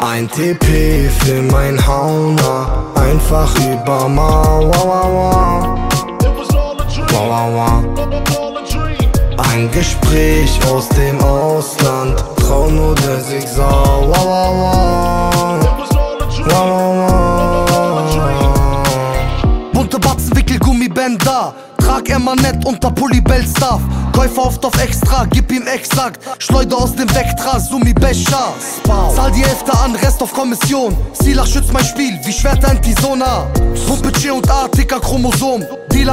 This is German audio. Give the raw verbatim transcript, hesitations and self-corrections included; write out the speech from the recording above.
Ein T P für mein Hauner, einfach über Mauer. Wow, wow, wow. Ein Gespräch aus dem Ausland, trau nur der sich sau. Wow, wow, wow. Wow, wow, wow. Bunte Batzen, Wickel, Gummibänder, trag Emanett unter Pulli-Bell-Stuff. Käufer oft auf extra, gib ihm exakt. Schleuder aus dem Vectra, Sumi Becher. Zahl die Hälfte an, Rest auf Kommission. Silach schützt mein Spiel, wie Schwerter Antisona. Pumpe C und A, Ticker Chromosom. Dealer